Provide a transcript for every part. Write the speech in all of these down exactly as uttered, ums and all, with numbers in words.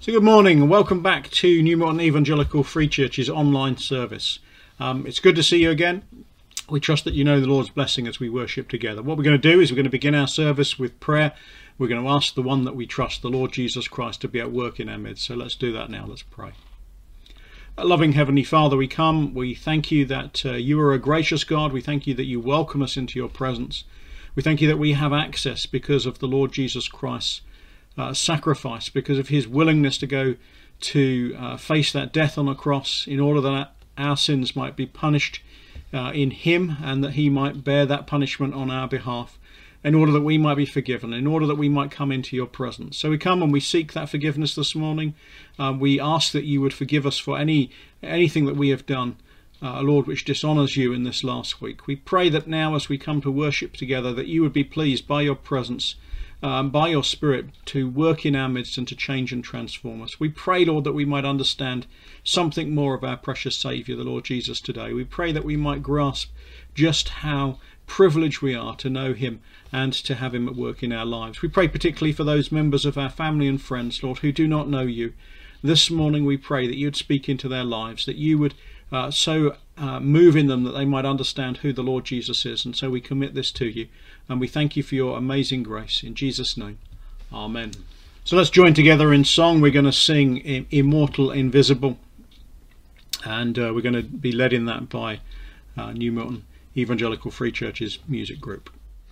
So good morning and welcome back to New Morton Evangelical Free Church's online service. Um, it's good to see you again. We trust that you know the Lord's blessing as we worship together. What we're going to do is we're going to begin our service with prayer. We're going to ask the one that we trust, the Lord Jesus Christ, to be at work in our midst. So let's do that now. Let's pray. Loving Heavenly Father, we come. We thank you that uh, you are a gracious God. We thank you that you welcome us into your presence. We thank you that we have access because of the Lord Jesus Christ. Uh, sacrifice, because of his willingness to go to uh, face that death on a cross in order that our sins might be punished uh, in him, and that he might bear that punishment on our behalf in order that we might be forgiven, in order that we might come into your presence. So we come and we seek that forgiveness this morning. Uh, we ask that you would forgive us for any anything that we have done, uh, Lord, which dishonours you in this last week. We pray that now as we come to worship together, that you would be pleased by your presence, Um, by your Spirit, to work in our midst and to change and transform us. We pray, Lord, that we might understand something more of our precious Saviour, the Lord Jesus, today. We pray that we might grasp just how privileged we are to know him and to have him at work in our lives. We pray particularly for those members of our family and friends, Lord, who do not know you. This morning we pray that you would speak into their lives, that you would uh, so uh, move in them that they might understand who the Lord Jesus is. And so we commit this to you. And we thank you for your amazing grace. In Jesus' name, amen. So let's join together in song. We're going to sing Immortal Invisible. And uh, we're going to be led in that by uh, New Morton Evangelical Free Church's music group.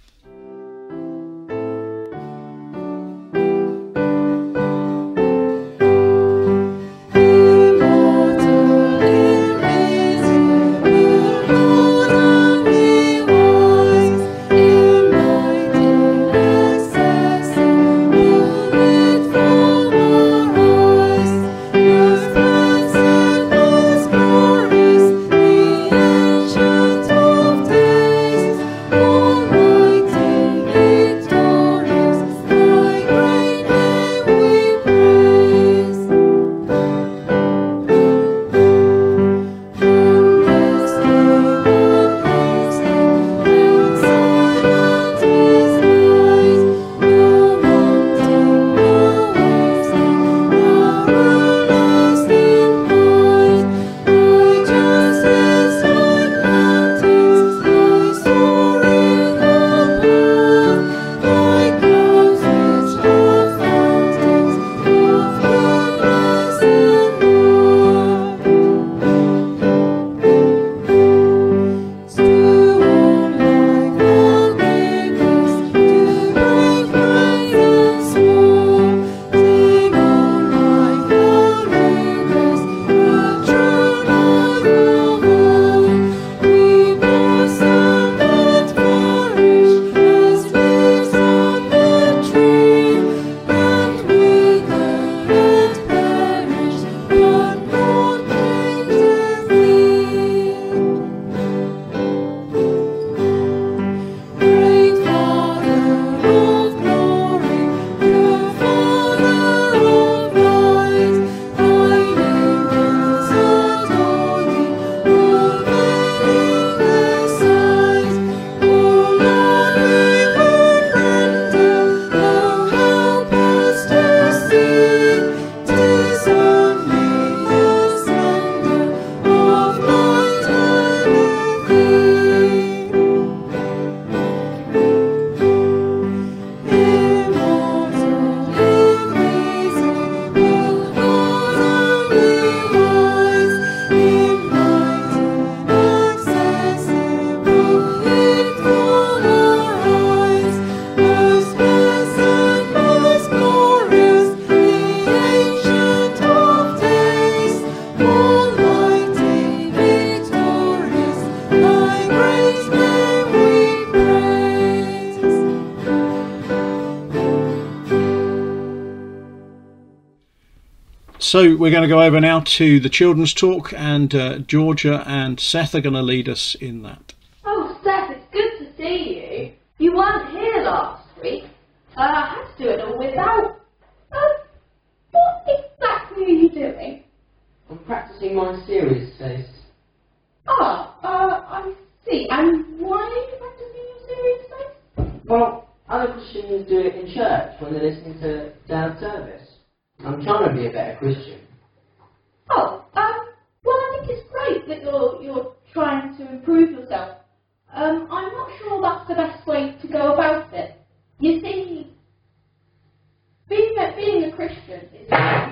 So we're going to go over now to the children's talk, and uh, Georgia and Seth are going to lead us in that. Oh, Seth, it's good to see you. You weren't here last week. Uh, I had to do it all without... Uh, what exactly are you doing? I'm practicing my series, Faith. Ah, uh, I see. And why are you practicing your series, Faith? Well, other Christians do it in church when they're listening to Dad's service. I'm trying to to be a better Christian. Oh, um, well, I think it's great that you're you're trying to improve yourself. Um, I'm not sure that's the best way to go about it. You see, being a, being a Christian is,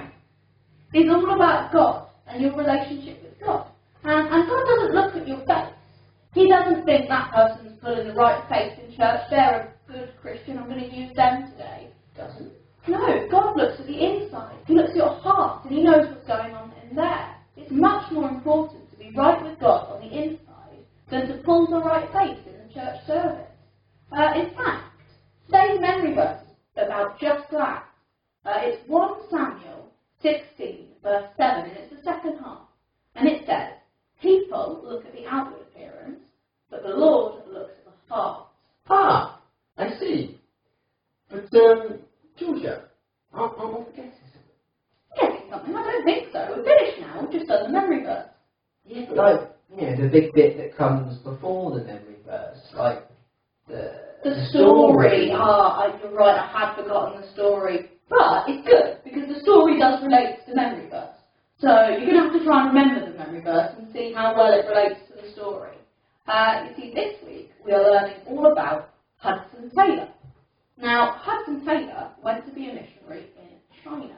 is all about God and your relationship with God. And, and God doesn't look at your face. He doesn't think that person's putting the right face in church. They're a good Christian. I'm going to use them today. Doesn't. No, God looks at the inside. He looks at your heart and He knows what's going on in there. It's much more important to be right with God on the inside than to pull the right face in the church service. Uh, in fact, today's memory verse about just that. Uh, it's First Samuel sixteen, verse seven, and it's the second half. And it says, people look at the outward appearance, but the Lord looks at the heart. Ah, I see. But, um, Georgia, I'm, I'm forgetting something. Getting something? I don't think so. We're finished now. We've just done the memory verse. Yeah, but like, you know, the big bit that comes before the memory verse, like the... The story. Ah, oh, you're right, I had forgotten the story. But it's good, because the story does relate to the memory verse. So you're going to have to try and remember the memory verse and see how well it relates to the story. Uh, you see, this week we are learning all about Hudson Taylor. Now, Hudson Taylor went to be a missionary in China.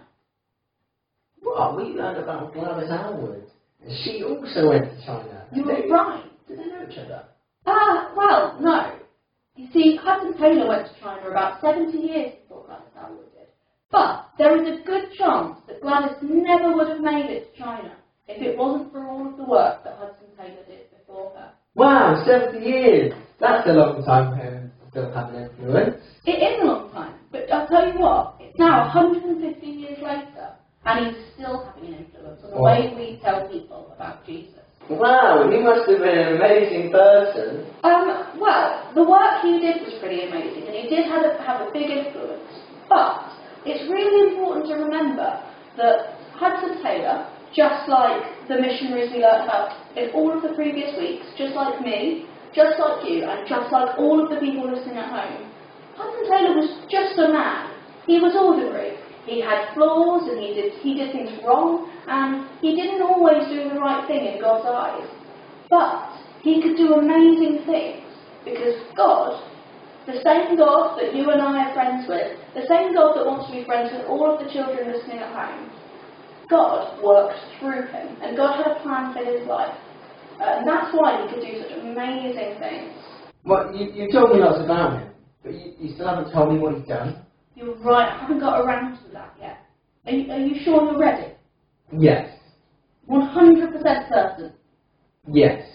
Well, we learned about Gladys Aylward. And she also went to China. You were Did they- right. Did they know each other? Ah, uh, well, no. You see, Hudson Taylor went to China about seventy years before Gladys Aylward did. But there is a good chance that Gladys never would have made it to China if it wasn't for all of the work that Hudson Taylor did before her. Wow, seventy years! That's a long time for him to still have an influence. It is a long time, but I'll tell you what, it's now one hundred fifty years later, and he's still having an influence on the Wow. way we tell people about Jesus. Wow, he must have been an amazing person. Um, well, the work he did was pretty amazing, and he did have a, have a big influence. But it's really important to remember that Hudson Taylor, just like the missionaries we learnt about in all of the previous weeks, just like me, just like you, and just like all of the people listening at home, Hudson Taylor was just a man. He was ordinary. He had flaws, and he did he did things wrong, and he didn't always do the right thing in God's eyes. But he could do amazing things, because God, the same God that you and I are friends with, the same God that wants to be friends with all of the children listening at home, God worked through him, and God had a plan for his life. Uh, and that's why he could do such amazing things. Well, you, you told me lots about him, but you, you still haven't told me what he's done. You're right, I haven't got around to that yet. Are you, are you sure you're ready? Yes. one hundred percent certain. Yes.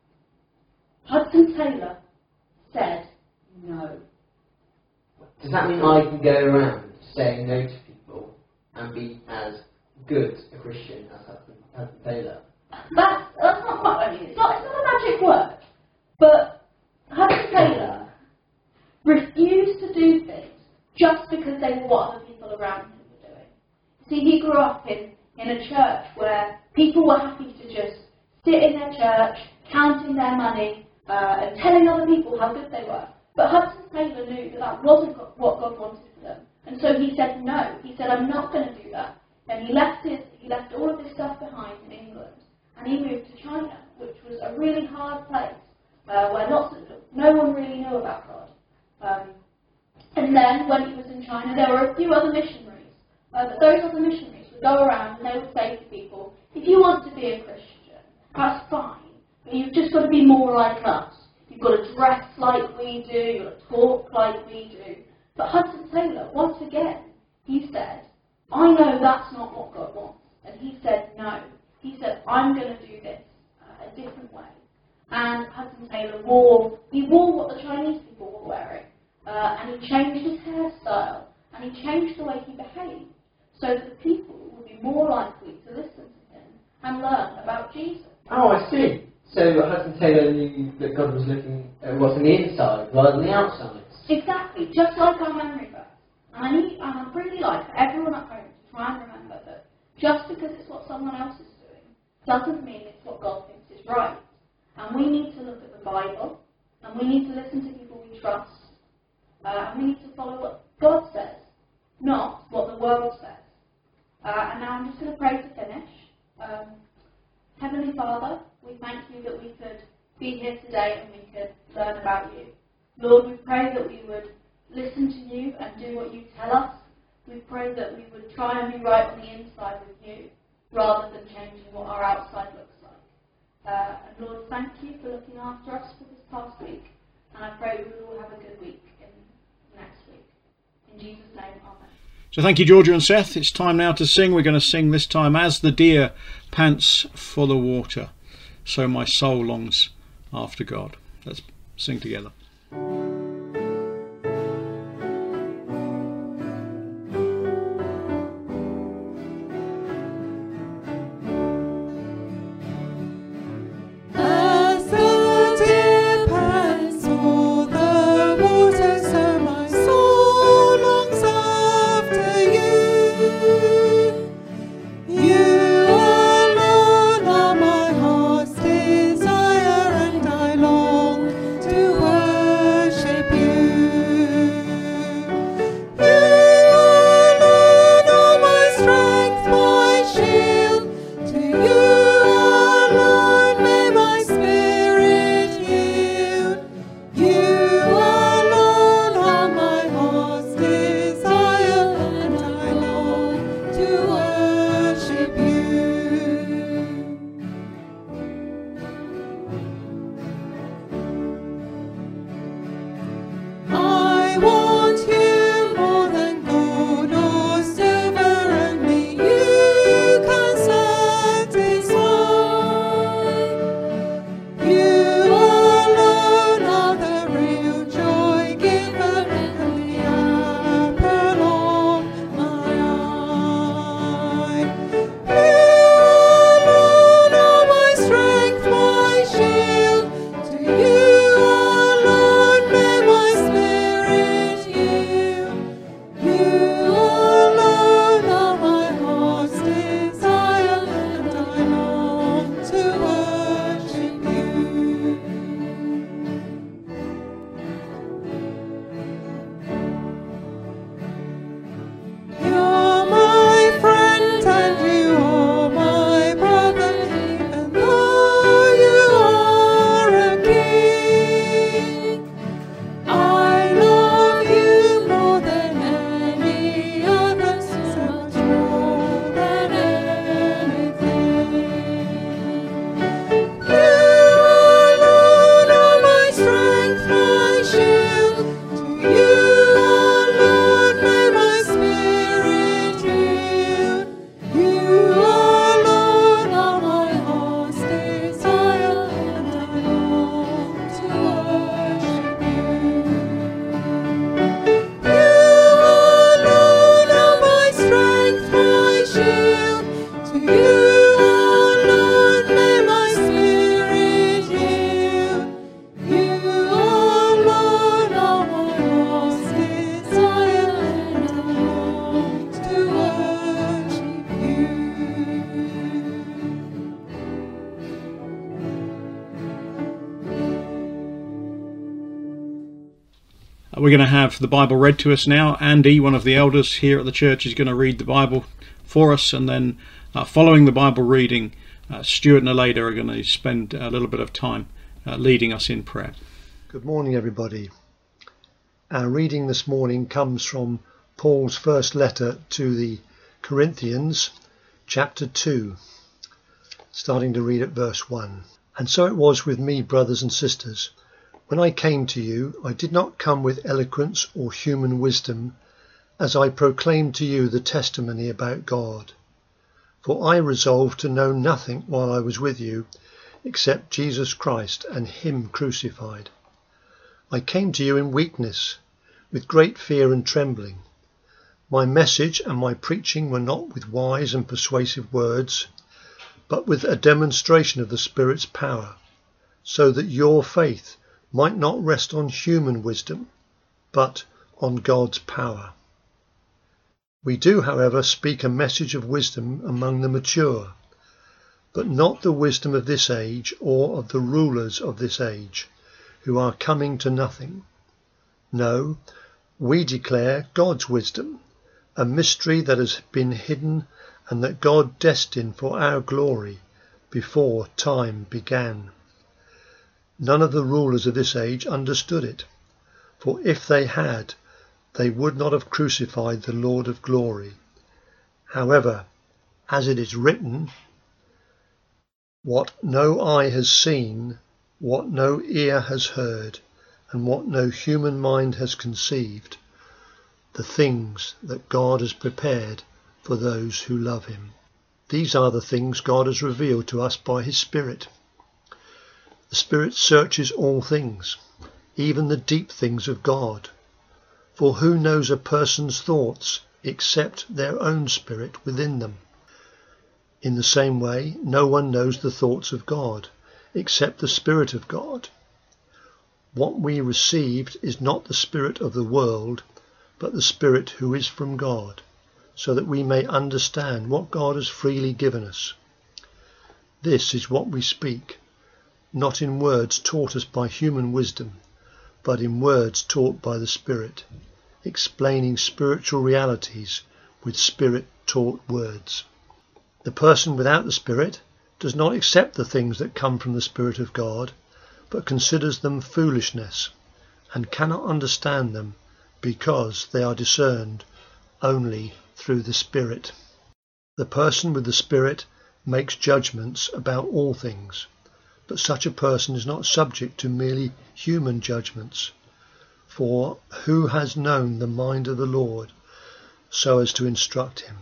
Hudson Taylor said no. Does that mean I can go around saying no to people and be as good a Christian as Hudson, Hudson Taylor? That's, that's not quite what I mean. It's not, it's not a magic word. But Hudson Taylor refused to do things just because they were what other people around him were doing. See, he grew up in, in a church where people were happy to just sit in their church, counting their money, uh, and telling other people how good they were. But Hudson Taylor knew that that wasn't what God wanted for them. And so he said no. He said, I'm not going to do that. And he left his, he left all of his stuff behind in England. And he moved to China, which was a really hard place, uh, where lots of, no one really knew about God. Um, and then, when he was in China, there were a few other missionaries. Uh, but those other missionaries would go around and they would say to people, if you want to be a Christian, that's fine, but you've just got to be more like us. You've got to dress like we do, you've got to talk like we do. But Hudson Taylor, once again, he said, I know that's not what God wants. And he said no. He said, I'm going to do this uh, a different way. And Hudson Taylor wore, he wore what the Chinese people were wearing. Uh, and he changed his hairstyle. And he changed the way he behaved. So that people would be more likely to listen to him and learn about Jesus. Oh, I see. So Hudson Taylor knew that God was looking at what's on the inside rather than the outside. Exactly, just like our memory verse. And I, need, and I really like for everyone at home to try and remember that just because it's what someone else is doing doesn't mean it's what God thinks is right. And we need to look at the Bible, and we need to listen to people we trust, uh, and we need to follow what God says, not what the world says. Uh, and now I'm just going to pray to finish. Um, Heavenly Father, we thank you that we could be here today and we could learn about you. Lord, we pray that we would listen to you and do what you tell us. We pray that we would try and be right on the inside with you rather than changing what our outside looks like. Uh, and Lord, thank you for looking after us for this past week. And I pray we will all have a good week in next week. In Jesus' name, amen. So thank you, Georgia and Seth. It's time now to sing. We're going to sing this time, As the Deer Pants for the Water, So My Soul Longs After God. Let's sing together. We're going to have the Bible read to us now. Andy, one of the elders here at the church, is going to read the Bible for us, and then uh, following the Bible reading, uh, Stuart and Aleda are going to spend a little bit of time uh, leading us in prayer. Good morning, everybody. Our reading this morning comes from Paul's first letter to the Corinthians, chapter two, starting to read at verse one. And so it was with me, brothers and sisters. When I came to you, I did not come with eloquence or human wisdom, as I proclaimed to you the testimony about God. For I resolved to know nothing while I was with you, except Jesus Christ and him crucified. I came to you in weakness, with great fear and trembling. My message and my preaching were not with wise and persuasive words, but with a demonstration of the Spirit's power, so that your faith might not rest on human wisdom, but on God's power. We do, however, speak a message of wisdom among the mature, but not the wisdom of this age or of the rulers of this age, who are coming to nothing. No, we declare God's wisdom, a mystery that has been hidden and that God destined for our glory before time began. None of the rulers of this age understood it, for if they had, they would not have crucified the Lord of glory. However, as it is written, what no eye has seen, what no ear has heard, and what no human mind has conceived, the things that God has prepared for those who love him. These are the things God has revealed to us by his Spirit. The Spirit searches all things, even the deep things of God. For who knows a person's thoughts except their own spirit within them? In the same way, no one knows the thoughts of God except the Spirit of God. What we received is not the spirit of the world, but the Spirit who is from God, so that we may understand what God has freely given us. This is what we speak, not in words taught us by human wisdom, but in words taught by the Spirit, explaining spiritual realities with Spirit-taught words. The person without the Spirit does not accept the things that come from the Spirit of God, but considers them foolishness, and cannot understand them because they are discerned only through the Spirit. The person with the Spirit makes judgments about all things, but such a person is not subject to merely human judgments. For who has known the mind of the Lord so as to instruct him?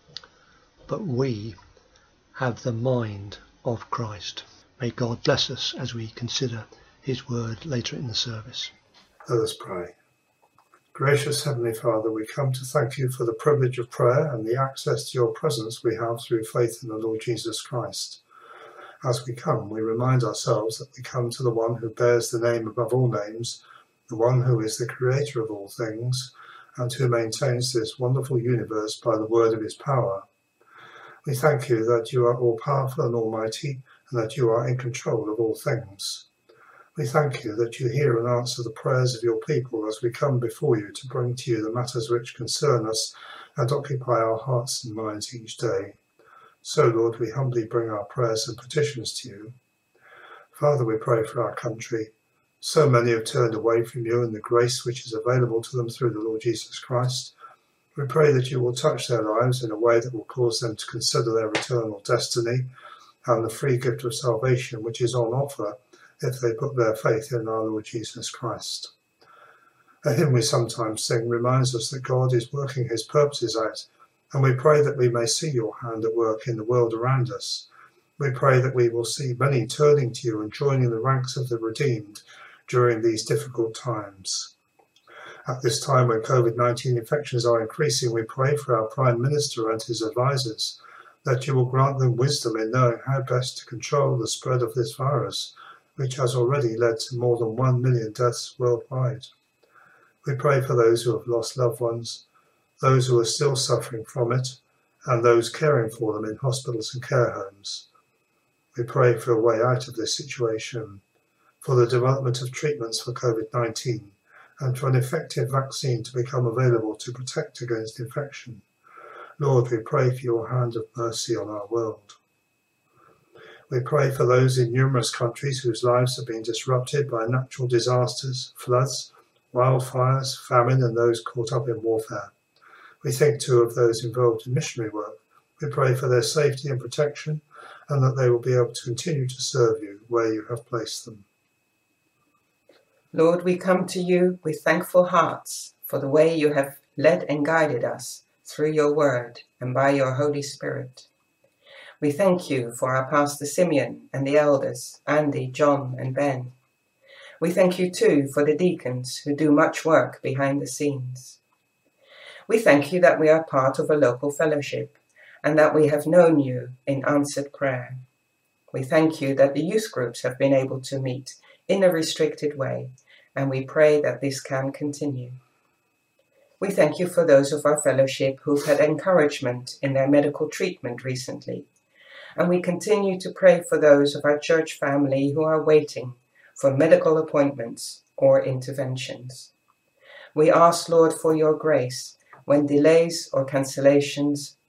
But we have the mind of Christ. May God bless us as we consider his word later in the service. Let us pray. Gracious Heavenly Father, we come to thank you for the privilege of prayer and the access to your presence we have through faith in the Lord Jesus Christ. As we come, we remind ourselves that we come to the one who bears the name above all names, the one who is the creator of all things, and who maintains this wonderful universe by the word of his power. We thank you that you are all-powerful and almighty, and that you are in control of all things. We thank you that you hear and answer the prayers of your people as we come before you to bring to you the matters which concern us and occupy our hearts and minds each day. So, Lord, we humbly bring our prayers and petitions to you. Father, we pray for our country. So many have turned away from you and the grace which is available to them through the Lord Jesus Christ. We pray that you will touch their lives in a way that will cause them to consider their eternal destiny and the free gift of salvation which is on offer if they put their faith in our Lord Jesus Christ. A hymn we sometimes sing reminds us that God is working his purposes out, and we pray that we may see your hand at work in the world around us. We pray that we will see many turning to you and joining the ranks of the redeemed during these difficult times. At this time when COVID nineteen infections are increasing, we pray for our Prime Minister and his advisers, that you will grant them wisdom in knowing how best to control the spread of this virus, which has already led to more than one million deaths worldwide. We pray for those who have lost loved ones, those who are still suffering from it, and those caring for them in hospitals and care homes. We pray for a way out of this situation, for the development of treatments for COVID nineteen, and for an effective vaccine to become available to protect against infection. Lord, we pray for your hand of mercy on our world. We pray for those in numerous countries whose lives have been disrupted by natural disasters, floods, wildfires, famine, and those caught up in warfare. We think too of those involved in missionary work. We pray for their safety and protection, and that they will be able to continue to serve you where you have placed them. Lord, we come to you with thankful hearts for the way you have led and guided us through your word and by your Holy Spirit. We thank you for our Pastor Simeon and the elders, Andy, John and Ben. We thank you too for the deacons who do much work behind the scenes. We thank you that we are part of a local fellowship and that we have known you in answered prayer. We thank you that the youth groups have been able to meet in a restricted way, and we pray that this can continue. We thank you for those of our fellowship who've had encouragement in their medical treatment recently, and we continue to pray for those of our church family who are waiting for medical appointments or interventions. We ask, Lord, for your grace when delays or cancellations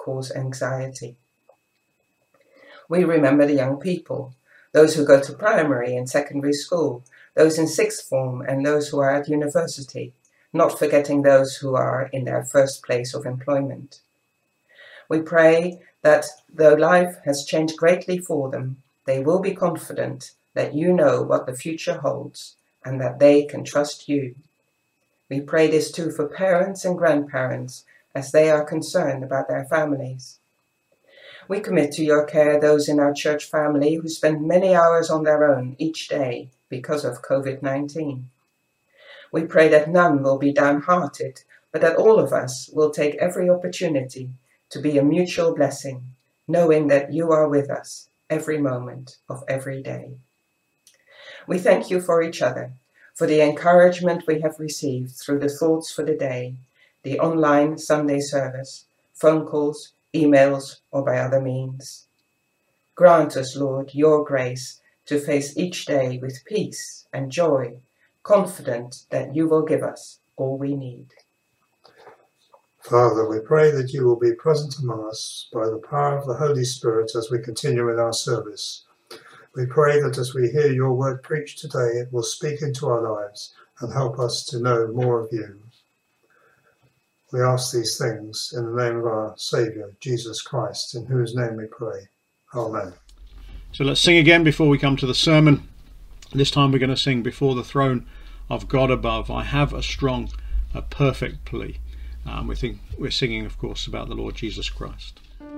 cause anxiety. We remember the young people, those who go to primary and secondary school, those in sixth form and those who are at university, not forgetting those who are in their first place of employment. We pray that though life has changed greatly for them, they will be confident that you know what the future holds and that they can trust you. We pray this too for parents and grandparents as they are concerned about their families. We commit to your care those in our church family who spend many hours on their own each day because of COVID nineteen. We pray that none will be downhearted, but that all of us will take every opportunity to be a mutual blessing, knowing that you are with us every moment of every day. We thank you for each other, for the encouragement we have received through the thoughts for the day, the online Sunday service, phone calls, emails, or by other means. Grant us, Lord, your grace to face each day with peace and joy, confident that you will give us all we need. Father, we pray that you will be present among us by the power of the Holy Spirit as we continue in our service. We pray that as we hear your word preached today, it will speak into our lives and help us to know more of you. We ask these things in the name of our Saviour, Jesus Christ, in whose name we pray. Amen. So let's sing again before we come to the sermon. This time we're going to sing Before the Throne of God Above. I have a strong, a perfect plea. Um, we think we're singing, of course, about the Lord Jesus Christ.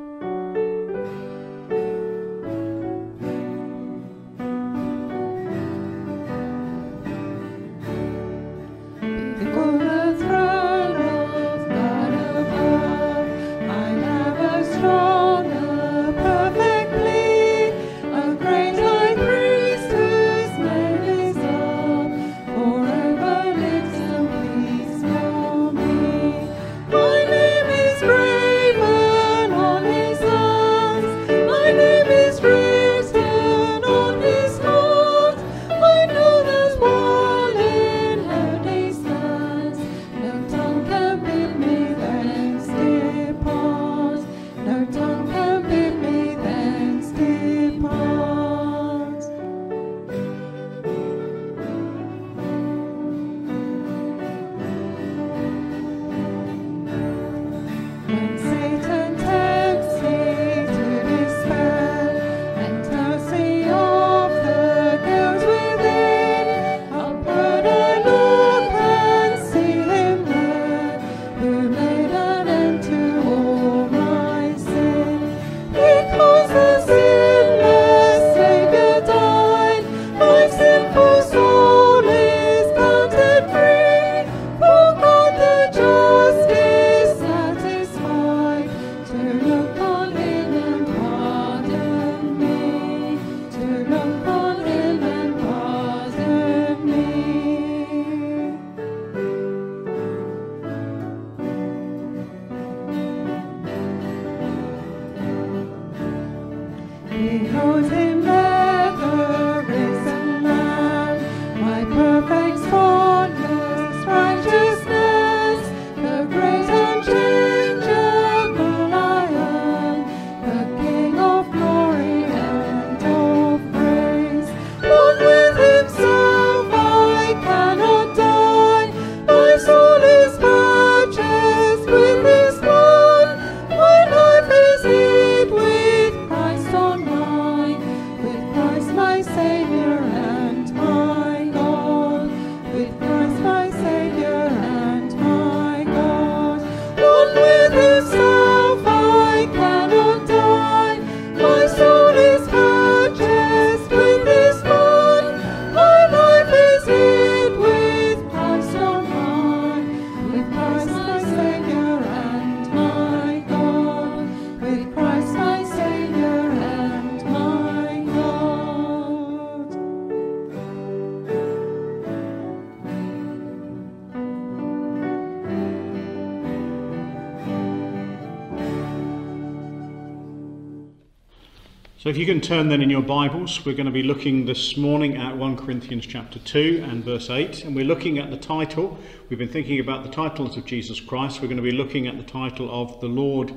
So if you can turn then in your Bibles, we're going to be looking this morning at First Corinthians chapter two and verse eight, and we're looking at the title. We've been thinking about the titles of Jesus Christ. We're going to be looking at the title of the Lord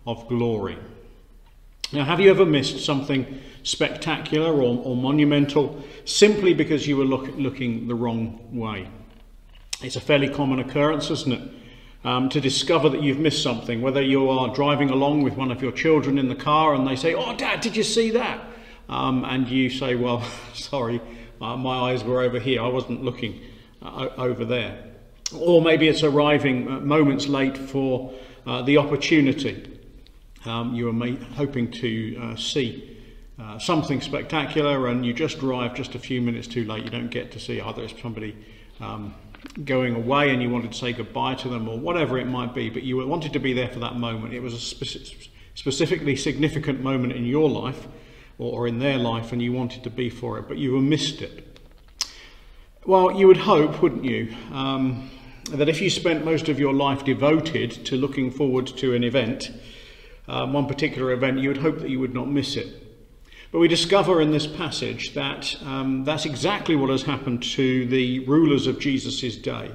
of glory. Now, have you ever missed something spectacular or, or monumental simply because you were look, looking the wrong way? It's a fairly common occurrence, isn't it? Um, to discover that you've missed something, whether you are driving along with one of your children in the car and they say, "Oh, Dad, did you see that?" Um, and you say, "Well, sorry, uh, my eyes were over here. I wasn't looking uh, over there." Or maybe it's arriving uh, moments late for uh, the opportunity. Um, you were ma- hoping to uh, see uh, something spectacular and you just drive just a few minutes too late. You don't get to see either it's somebody um, going away and you wanted to say goodbye to them or whatever it might be, but you wanted to be there for that moment. It was a speci- specifically significant moment in your life or in their life and you wanted to be for it, but you missed it. Well, you would hope, wouldn't you, um, that if you spent most of your life devoted to looking forward to an event, um, one particular event, you would hope that you would not miss it. But we discover in this passage that um, that's exactly what has happened to the rulers of Jesus' day.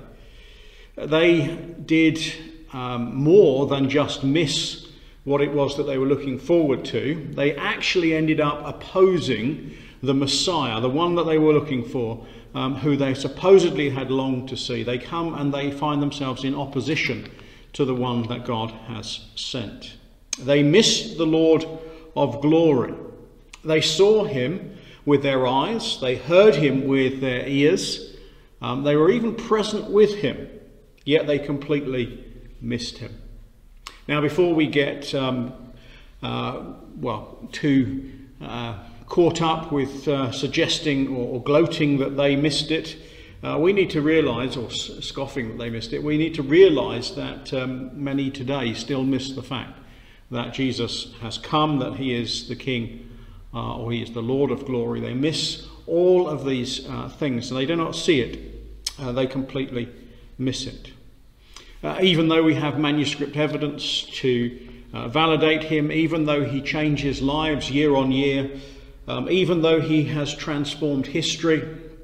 They did um, more than just miss what it was that they were looking forward to. They actually ended up opposing the Messiah, the one that they were looking for, um, who they supposedly had longed to see. They come and they find themselves in opposition to the one that God has sent. They missed the Lord of glory. They saw him with their eyes. They heard him with their ears. Um, they were even present with him, yet they completely missed him. Now, before we get um, uh, well too uh, caught up with uh, suggesting or, or gloating that they missed it, uh, we need to realise, or scoffing that they missed it, we need to realise that um, many today still miss the fact that Jesus has come, that he is the King, uh, or he is the Lord of glory. They miss all of these uh, things, and they do not see it. Uh, they completely miss it. Uh, even though we have manuscript evidence to uh, validate him, even though he changes lives year on year, um, even though he has transformed history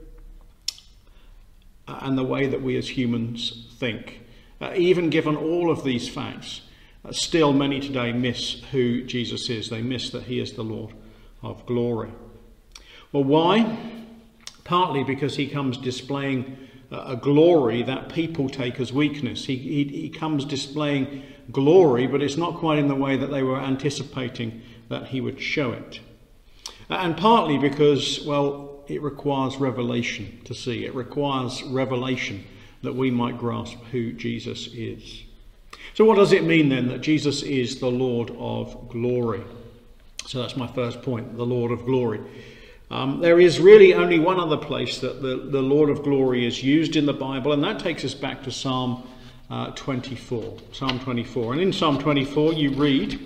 uh, and the way that we as humans think, uh, even given all of these facts, Uh, still many today miss who Jesus is. They miss that he is the Lord of glory. Well, why? Partly because he comes displaying uh, a glory that people take as weakness. He, he, he comes displaying glory, but it's not quite in the way that they were anticipating that he would show it. And partly because, well, it requires revelation to see. It requires revelation that we might grasp who Jesus is. So what does it mean then that Jesus is the Lord of glory? So that's my first point, the Lord of glory. Um, there is really only one other place that the, the Lord of glory is used in the Bible, and that takes us back to Psalm uh, twenty-four. Psalm twenty-four. And in Psalm twenty-four you read,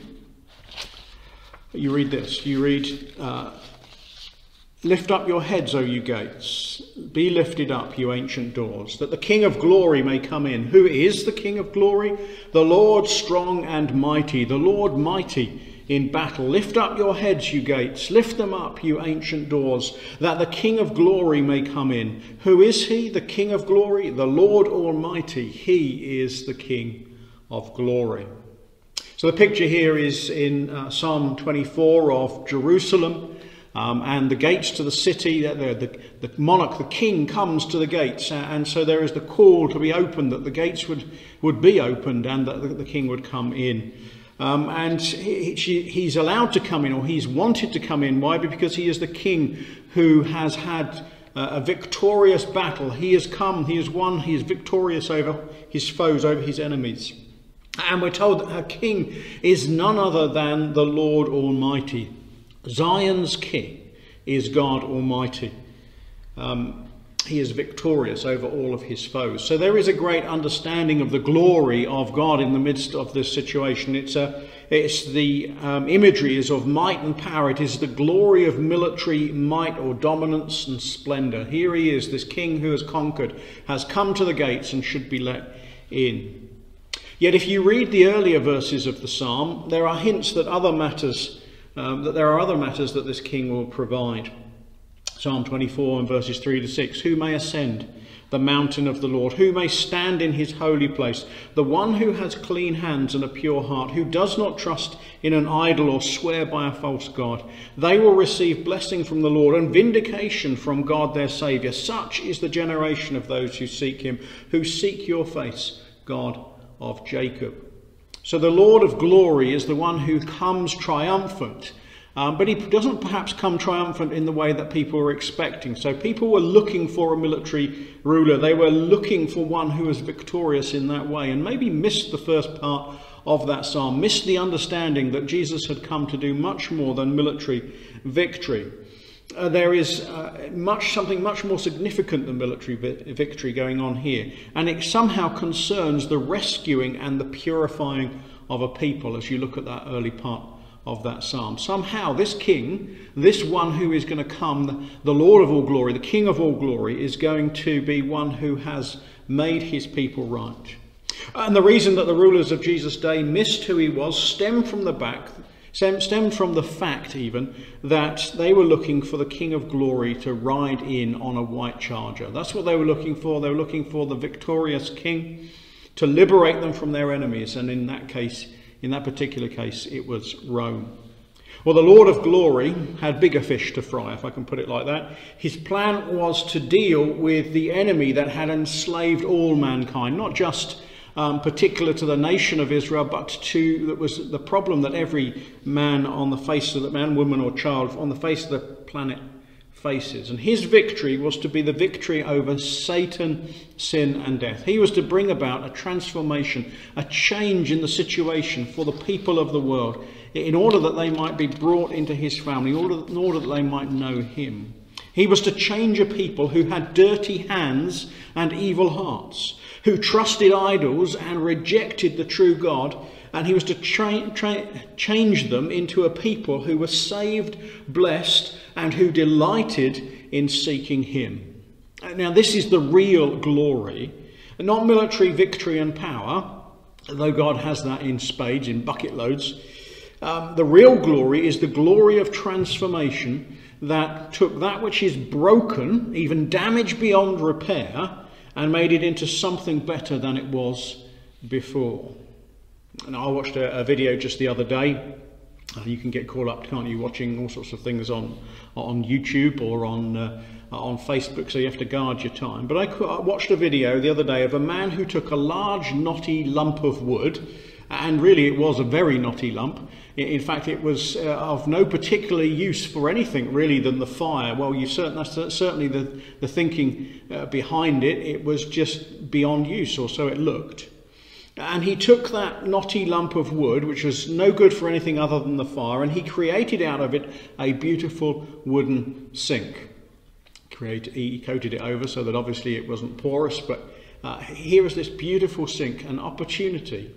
you read this, you read, uh, "Lift up your heads, O you gates, be lifted up, you ancient doors, that the King of glory may come in." Who is the King of glory? The Lord strong and mighty, the Lord mighty in battle. Lift up your heads, you gates, lift them up, you ancient doors, that the King of glory may come in. Who is he, the King of glory? The Lord Almighty, he is the King of glory. So the picture here is in uh, Psalm twenty-four of Jerusalem. Um, and the gates to the city, the, the, the monarch, the king comes to the gates, and so there is the call to be opened, that the gates would, would be opened and that the, the king would come in. Um, and he, he, he's allowed to come in, or he's wanted to come in. Why? Because he is the king who has had uh, a victorious battle. He has come, he has won, he is victorious over his foes, over his enemies. And we're told that our king is none other than the Lord Almighty. Zion's king is God Almighty. Um, he is victorious over all of his foes. So there is a great understanding of the glory of God in the midst of this situation. It's a, it's the um, imagery is of might and power. It is the glory of military might or dominance and splendor. Here he is, this king who has conquered, has come to the gates and should be let in. Yet if you read the earlier verses of the psalm, there are hints that other matters Um, that there are other matters that this king will provide. Psalm twenty-four and verses three to six. Who may ascend the mountain of the Lord? Who may stand in his holy place? The one who has clean hands and a pure heart, who does not trust in an idol or swear by a false god. They will receive blessing from the Lord and vindication from God their Saviour. Such is the generation of those who seek him, who seek your face, God of Jacob. So the Lord of glory is the one who comes triumphant. Um, but he doesn't perhaps come triumphant in the way that people were expecting. So people were looking for a military ruler. They were looking for one who was victorious in that way, and maybe missed the first part of that psalm, missed the understanding that Jesus had come to do much more than military victory. Uh, there is uh, much something much more significant than military vi- victory going on here, and it somehow concerns the rescuing and the purifying of a people as you look at that early part of that psalm. Somehow this king, this one who is going to come, the Lord of all glory, the King of all glory, is going to be one who has made his people right. And the reason that the rulers of Jesus' day missed who he was stemmed from the back, stemmed from the fact even that they were looking for the King of glory to ride in on a white charger. That's what they were looking for. They were looking for the victorious king to liberate them from their enemies, and in that case, in that particular case, it was Rome. Well, the Lord of glory had bigger fish to fry, if I can put it like that. His plan was to deal with the enemy that had enslaved all mankind, not just um, particular to the nation of Israel, but to that was the problem that every man on the face of the man, woman or child on the face of the planet faces. And his victory was to be the victory over Satan, sin and death. He was to bring about a transformation, a change in the situation for the people of the world, in order that they might be brought into his family, in order, in order that they might know him. He was to change a people who had dirty hands and evil hearts, who trusted idols and rejected the true God, and he was to tra- tra- change them into a people who were saved, blessed, and who delighted in seeking him. Now, this is the real glory, not military victory and power, though God has that in spades, in bucket loads. Um, the real glory is the glory of transformation that took that which is broken, even damaged beyond repair, and made it into something better than it was before. And I watched a, a video just the other day. Uh, you can get caught up, can't you, watching all sorts of things on on YouTube or on uh, on Facebook, so you have to guard your time. But I, I watched a video the other day of a man who took a large knotty lump of wood, and really it was a very knotty lump. In fact, it was uh, of no particular use for anything really than the fire. Well, you certain, that's certainly the, the thinking uh, behind it. It was just beyond use, or so it looked. And he took that knotty lump of wood, which was no good for anything other than the fire, and he created out of it a beautiful wooden sink. Create, he coated it over so that obviously it wasn't porous, but uh, here is this beautiful sink, an opportunity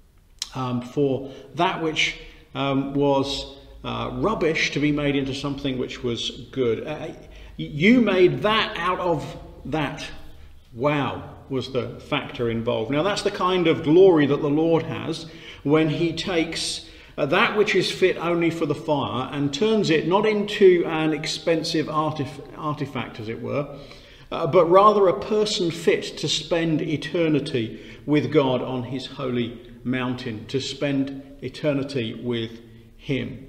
um, for that which um, was uh, rubbish to be made into something which was good. Uh, you made that out of that. Wow, was the factor involved. Now that's the kind of glory that the Lord has when he takes uh, that which is fit only for the fire and turns it not into an expensive artif- artifact, as it were, uh, but rather a person fit to spend eternity with God on his holy mountain, to spend eternity with him.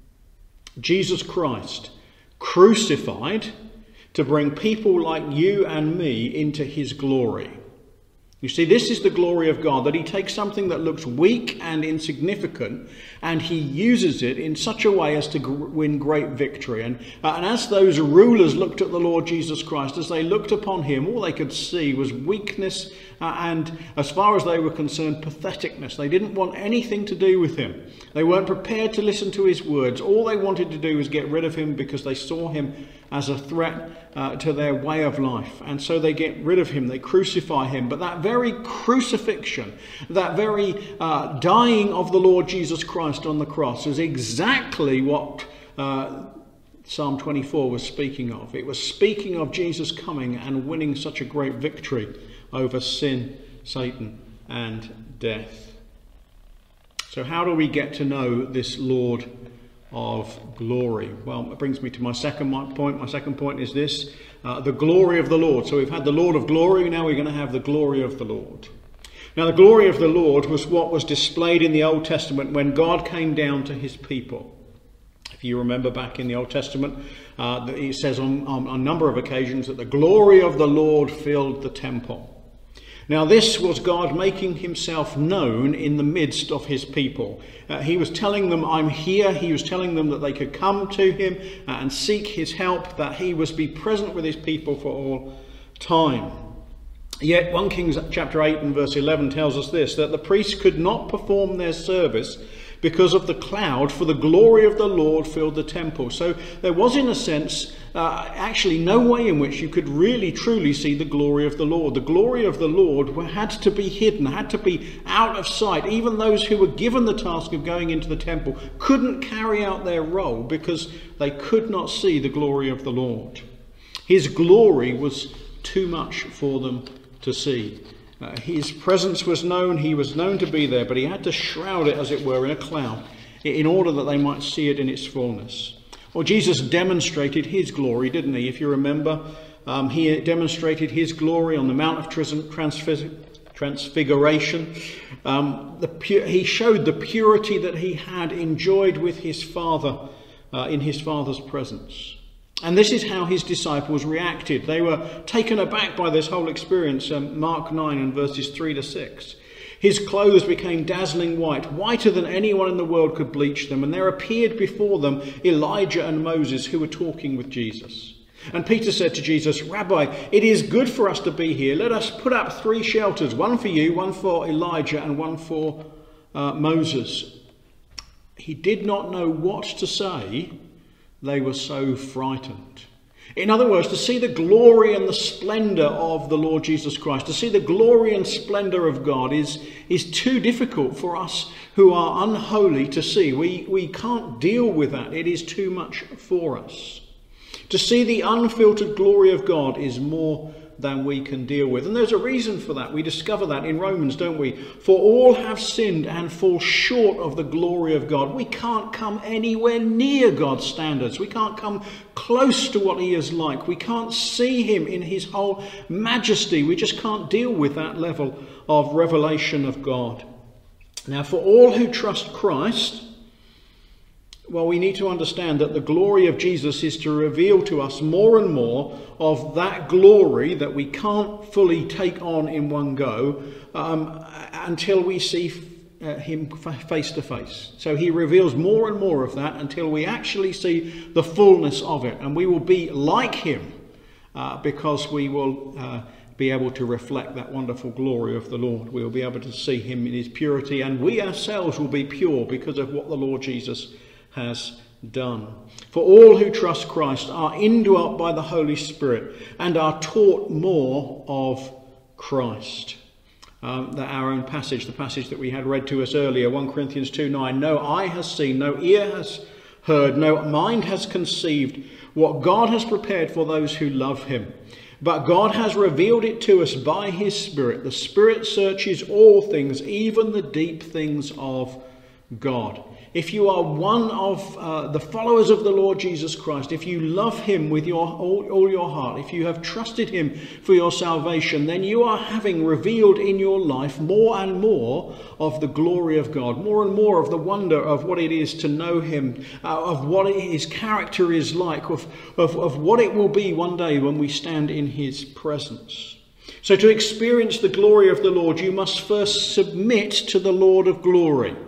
Jesus Christ, crucified to bring people like you and me into his glory. You see, this is the glory of God, that he takes something that looks weak and insignificant and he uses it in such a way as to g- win great victory. And, uh, and as those rulers looked at the Lord Jesus Christ, as they looked upon him, all they could see was weakness uh, and, as far as they were concerned, patheticness. They didn't want anything to do with him. They weren't prepared to listen to his words. All they wanted to do was get rid of him because they saw him as a threat uh, to their way of life. And so they get rid of him, they crucify him. But that very crucifixion, that very uh, dying of the Lord Jesus Christ on the cross is exactly what uh, Psalm twenty-four was speaking of. It was speaking of Jesus coming and winning such a great victory over sin, Satan, and death. So how do we get to know this Lord of glory. Well, it brings me to my second point. My second point is this, uh, the glory of the Lord. So we've had the Lord of glory, now we're going to have the glory of the Lord. Now the glory of the Lord was what was displayed in the Old Testament when God came down to his people. If you remember back in the Old Testament, uh, it says on, on a number of occasions that the glory of the Lord filled the temple. Now this was God making himself known in the midst of his people. Uh, he was telling them, I'm here. He was telling them that they could come to him and seek his help, that he was be present with his people for all time. Yet First Kings chapter eight and verse eleven tells us this, that the priests could not perform their service because of the cloud, for the glory of the Lord filled the temple. So there was, in a sense, uh, actually no way in which you could really truly see the glory of the Lord. The glory of the Lord had to be hidden, had to be out of sight. Even those who were given the task of going into the temple couldn't carry out their role because they could not see the glory of the Lord. His glory was too much for them to see. Uh, his presence was known, he was known to be there, but he had to shroud it, as it were, in a cloud in order that they might see it in its fullness. Well, Jesus demonstrated his glory, didn't he? If you remember, um, he demonstrated his glory on the Mount of Transfig- Transfiguration. Um, the pu- he showed the purity that he had enjoyed with his Father uh, in his Father's presence. And this is how his disciples reacted. They were taken aback by this whole experience. Um, Mark nine and verses three to six. His clothes became dazzling white, whiter than anyone in the world could bleach them. And there appeared before them Elijah and Moses, who were talking with Jesus. And Peter said to Jesus, Rabbi, it is good for us to be here. Let us put up three shelters, one for you, one for Elijah, and one for uh, Moses. He did not know what to say. They were so frightened. In other words, to see the glory and the splendour of the Lord Jesus Christ, to see the glory and splendour of God is, is too difficult for us who are unholy to see. We, we can't deal with that. It is too much for us. To see the unfiltered glory of God is more than we can deal with. And there's a reason for that. We discover that in Romans, don't we? For all have sinned and fall short of the glory of God. We can't come anywhere near God's standards. We can't come close to what he is like. We can't see him in his whole majesty. We just can't deal with that level of revelation of God. Now, for all who trust Christ, well, we need to understand that the glory of Jesus is to reveal to us more and more of that glory that we can't fully take on in one go um, until we see uh, him face to face. So he reveals more and more of that until we actually see the fullness of it. And we will be like him uh, because we will uh, be able to reflect that wonderful glory of the Lord. We will be able to see him in his purity, and we ourselves will be pure because of what the Lord Jesus has done. For all who trust Christ are indwelt by the Holy Spirit and are taught more of Christ. Um, that our own passage, the passage that we had read to us earlier, First Corinthians two nine, no eye has seen, no ear has heard, no mind has conceived what God has prepared for those who love him. But God has revealed it to us by his Spirit. The Spirit searches all things, even the deep things of God. If you are one of uh, the followers of the Lord Jesus Christ, if you love him with your all, all your heart, if you have trusted him for your salvation, then you are having revealed in your life more and more of the glory of God, more and more of the wonder of what it is to know him, uh, of what his character is like, of, of, of what it will be one day when we stand in his presence. So to experience the glory of the Lord, you must first submit to the Lord of glory.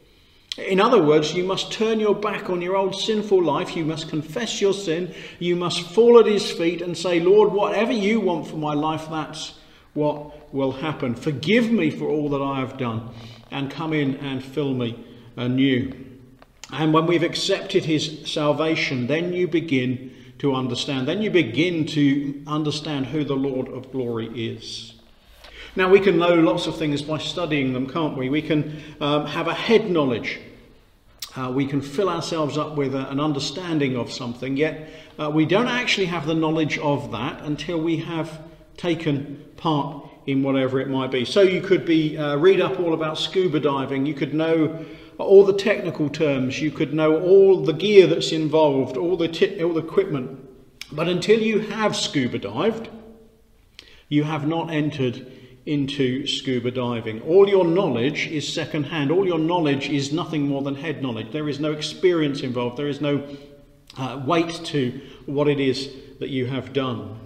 In other words, you must turn your back on your old sinful life. You must confess your sin. You must fall at his feet and say, Lord, whatever you want for my life, that's what will happen. Forgive me for all that I have done, and come in and fill me anew. And when we've accepted his salvation, then you begin to understand. Then you begin to understand who the Lord of glory is. Now, we can know lots of things by studying them, can't we? We can um, have a head knowledge. Uh, we can fill ourselves up with a, an understanding of something, yet uh, we don't actually have the knowledge of that until we have taken part in whatever it might be. So you could be uh, read up all about scuba diving. You could know all the technical terms, you could know all the gear that's involved, all the, t- all the equipment. But until you have scuba dived, you have not entered into scuba diving. All your knowledge is second hand. All your knowledge is nothing more than head knowledge. There is no experience involved. There is no uh, weight to what it is that you have done.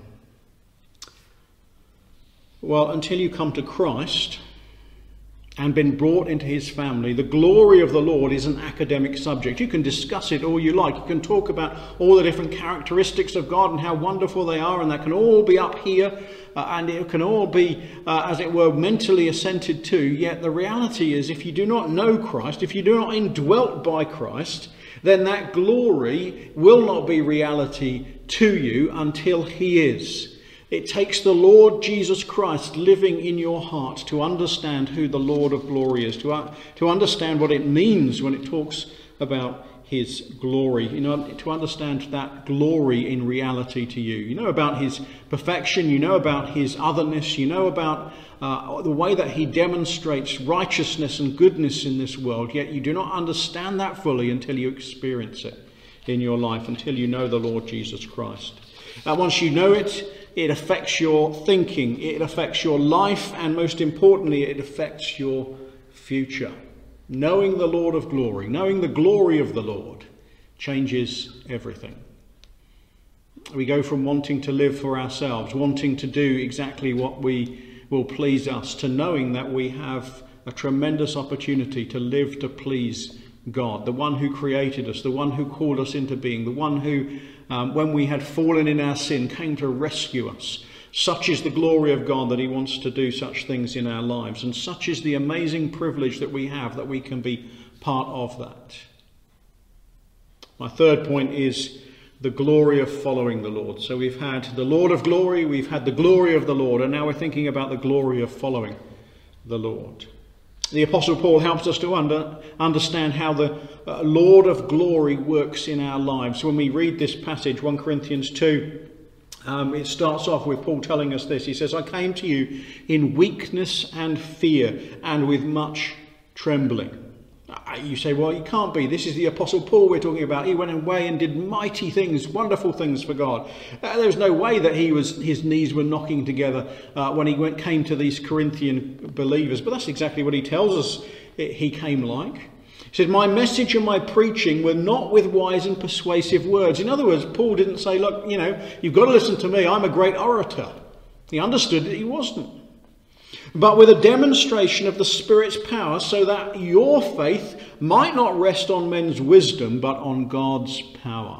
Well, until you come to Christ and been brought into his family, the glory of the Lord is an academic subject. You can discuss it all you like. You can talk about all the different characteristics of God and how wonderful they are, and that can all be up here, uh, and it can all be, uh, as it were, mentally assented to. Yet the reality is, if you do not know Christ, if you do not indwelt by Christ, then that glory will not be reality to you until he is. It takes the Lord Jesus Christ living in your heart to understand who the Lord of glory is, to, uh, to understand what it means when it talks about his glory, you know, to understand that glory in reality to you. You know about his perfection, you know about his otherness, you know about uh, the way that he demonstrates righteousness and goodness in this world, yet you do not understand that fully until you experience it in your life, until you know the Lord Jesus Christ. And once you know it, it affects your thinking, it affects your life, and most importantly, it affects your future. Knowing the Lord of glory, knowing the glory of the Lord, changes everything. We go from wanting to live for ourselves, wanting to do exactly what we will please us, to knowing that we have a tremendous opportunity to live to please God, the one who created us, the one who called us into being, the one who, um, when we had fallen in our sin, came to rescue us. Such is the glory of God that he wants to do such things in our lives, and such is the amazing privilege that we have that we can be part of that. My third point is the glory of following the Lord. So we've had the Lord of glory, we've had the glory of the Lord, and now we're thinking about the glory of following the Lord. The Apostle Paul helps us to under, understand how the uh, Lord of glory works in our lives. When we read this passage, First Corinthians two, um, it starts off with Paul telling us this. He says, I came to you in weakness and fear and with much trembling. Uh, you say, well, it can't be. This is the Apostle Paul we're talking about. He went away and did mighty things, wonderful things for God. Uh, there's no way that he was his knees were knocking together uh, when he went, came to these Corinthian believers. But that's exactly what he tells us it, he came like. He said, my message and my preaching were not with wise and persuasive words. In other words, Paul didn't say, look, you know, you've got to listen to me. I'm a great orator. He understood that he wasn't. But with a demonstration of the Spirit's power, so that your faith might not rest on men's wisdom, but on God's power.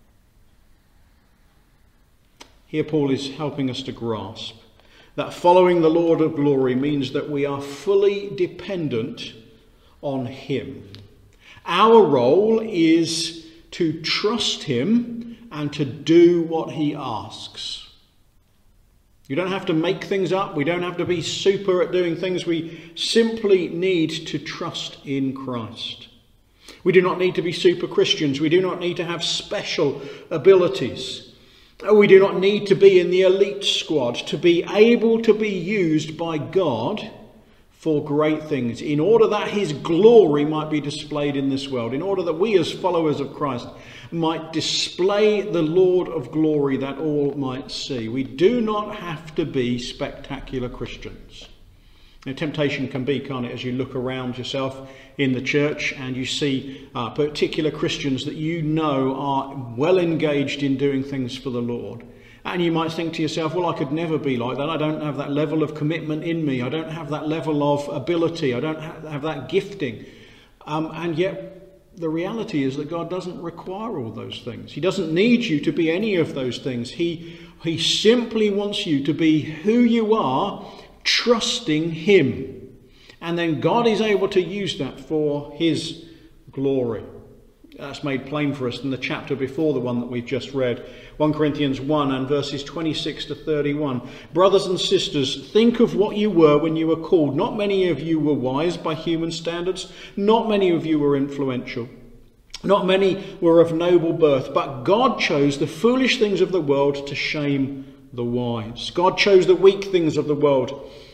Here Paul is helping us to grasp that following the Lord of glory means that we are fully dependent on him. Our role is to trust him and to do what he asks. You don't have to make things up. We don't have to be super at doing things. We simply need to trust in Christ. We do not need to be super Christians. We do not need to have special abilities. We do not need to be in the elite squad to be able to be used by God for great things, in order that his glory might be displayed in this world, in order that we as followers of Christ might display the Lord of glory that all might see. We do not have to be spectacular Christians. Now, temptation can be, can't it, as you look around yourself in the church and you see uh, particular Christians that you know are well engaged in doing things for the Lord. And you might think to yourself, well, I could never be like that. I don't have that level of commitment in me. I don't have that level of ability. I don't have that gifting. Um, and yet the reality is that God doesn't require all those things. He doesn't need you to be any of those things. He, he simply wants you to be who you are, trusting him. And then God is able to use that for his glory. That's made plain for us in the chapter before the one that we've just read. First Corinthians one and verses twenty-six to thirty-one. Brothers and sisters, think of what you were when you were called. Not many of you were wise by human standards. Not many of you were influential. Not many were of noble birth. But God chose the foolish things of the world to shame the wise. God chose the weak things of the world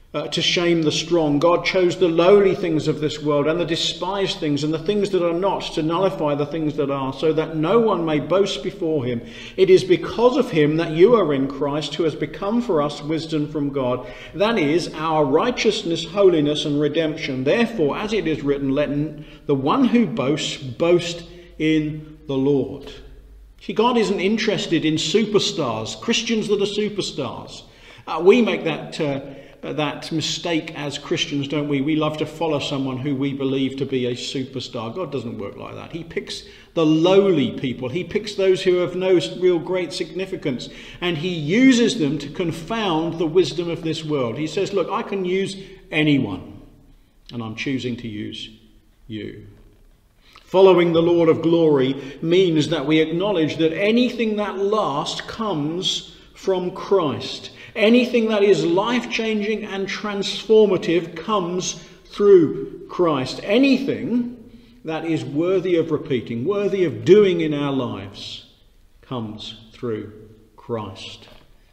uh, to shame the strong. God chose the lowly things of this world and the despised things and the things that are not to nullify the things that are, so that no one may boast before him. It is because of him that you are in Christ, who has become for us wisdom from God. That is our righteousness, holiness and redemption. Therefore, as it is written, let the one who boasts boast in the Lord. See, God isn't interested in superstars, Christians that are superstars. Uh, we make that uh, that mistake as Christians, don't we? We love to follow someone who we believe to be a superstar. God doesn't work like that. He picks the lowly people. He picks those who have no real great significance, and he uses them to confound the wisdom of this world. He says, look, I can use anyone, and I'm choosing to use you. Following the Lord of glory means that we acknowledge that anything that lasts comes from Christ. Anything that is life-changing and transformative comes through Christ. Anything that is worthy of repeating, worthy of doing in our lives, comes through Christ.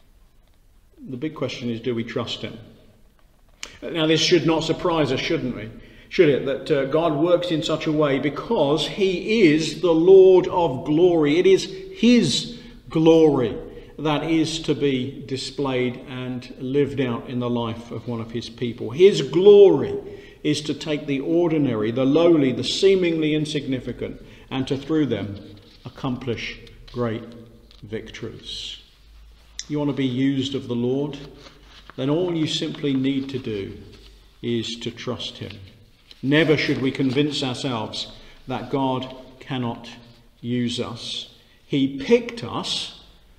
The big question is, do we trust him? Now, this should not surprise us, shouldn't we? Should it? That uh, God works in such a way because he is the Lord of glory. It is his glory that is to be displayed and lived out in the life of one of his people. His glory is to take the ordinary, the lowly, the seemingly insignificant, and to through them accomplish great victories. You want to be used of the Lord? Then all you simply need to do is to trust him. Never should we convince ourselves that God cannot use us. He picked us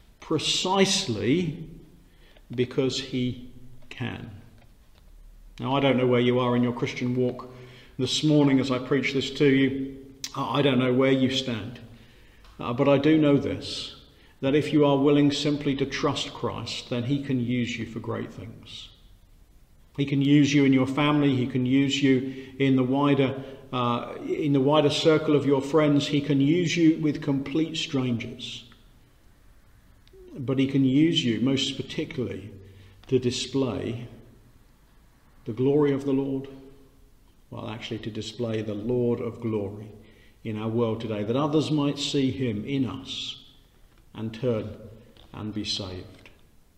precisely because he can. Now, I don't know where you are in your Christian walk this morning as I preach this to you. I don't know where you stand. Uh, but I do know this, that if you are willing simply to trust Christ, then he can use you for great things. He can use you in your family. He can use you in the wider, uh, in the wider circle of your friends. He can use you with complete strangers. But he can use you most particularly to display the glory of the Lord. Well, actually to display the Lord of glory in our world today, that others might see him in us and turn and be saved.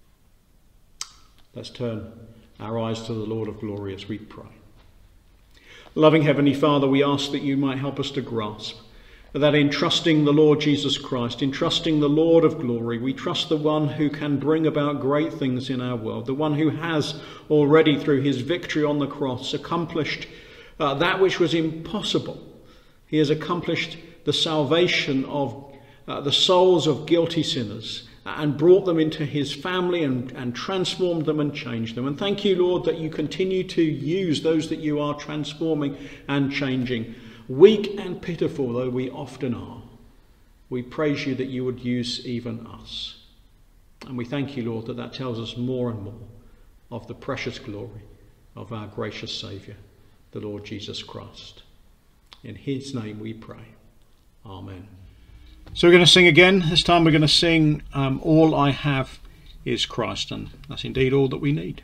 Let's turn our eyes to the Lord of glory as we pray. Loving Heavenly Father, we ask that you might help us to grasp that in trusting the Lord Jesus Christ, in trusting the Lord of glory, we trust the one who can bring about great things in our world, the one who has already through his victory on the cross accomplished uh, that which was impossible. He has accomplished the salvation of uh, the souls of guilty sinners and brought them into his family and, and transformed them and changed them. And thank you, Lord, that you continue to use those that you are transforming and changing. Weak and pitiful though we often are, we praise you that you would use even us. And we thank you, Lord, that that tells us more and more of the precious glory of our gracious Saviour, the Lord Jesus Christ. In his name we pray. Amen. So we're going to sing again. This time we're going to sing um, All I Have is Christ, and that's indeed all that we need.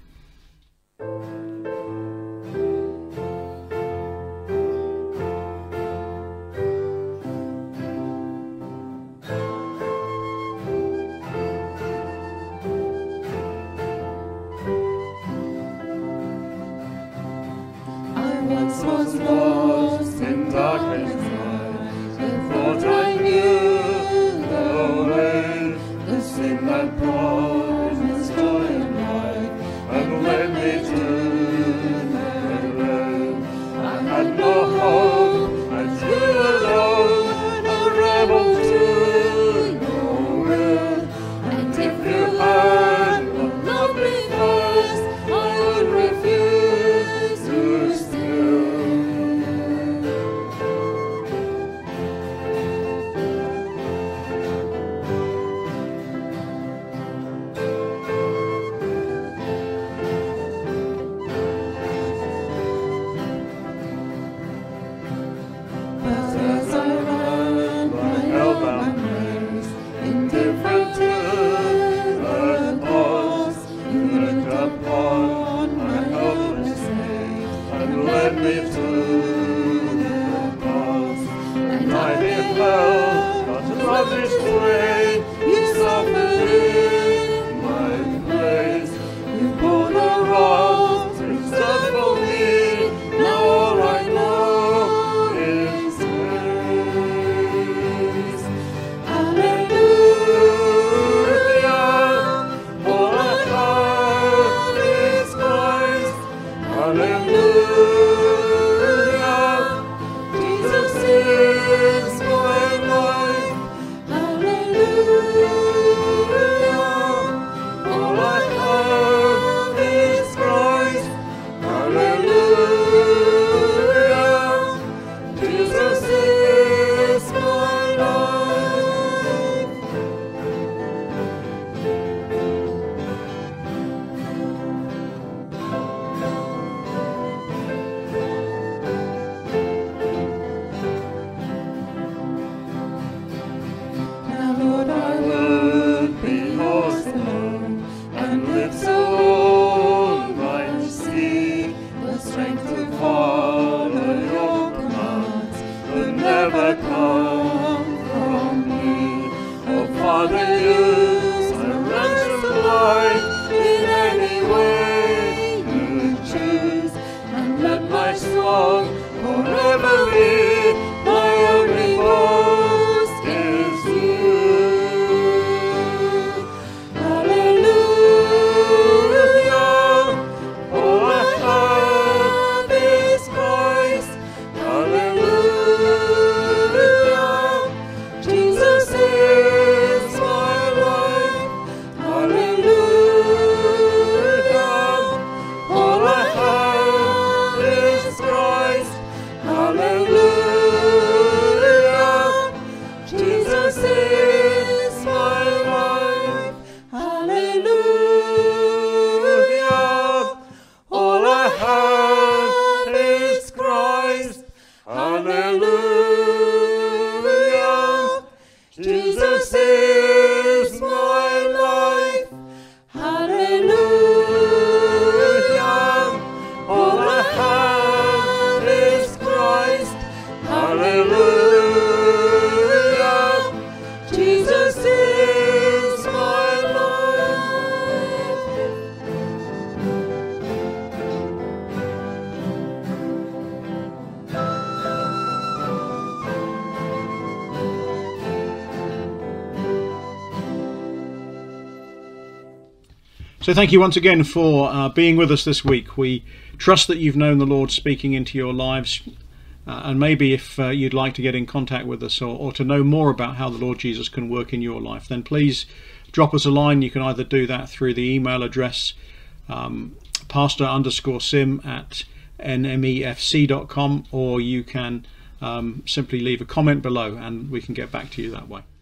Was lost in darkness, I thought I knew the way, the sin that promised joy and life, and led me to the grave. I had no hope, I stood alone, a rebel to your will. And if you had a lovely verse, I would refuse to still. Father, use my ransomed life in any way you choose, and let my song forever be my only boast is you. Hallelujah, all I have is Christ. Hallelujah, Jesus is my life. Hallelujah, all I have is Christ. Hallelujah, Jesus is my life. Hallelujah, all I have is Christ. Hallelujah, Jesus is my life. Hallelujah, all I have is Christ. Hallelujah, Jesus is my life. So thank you once again for uh, being with us this week. We trust that you've known the Lord speaking into your lives, uh, and maybe if uh, you'd like to get in contact with us or, or to know more about how the Lord Jesus can work in your life, then please drop us a line. You can either do that through the email address um, pastor underscore sim at n m e f c dot com, or you can um, simply leave a comment below and we can get back to you that way.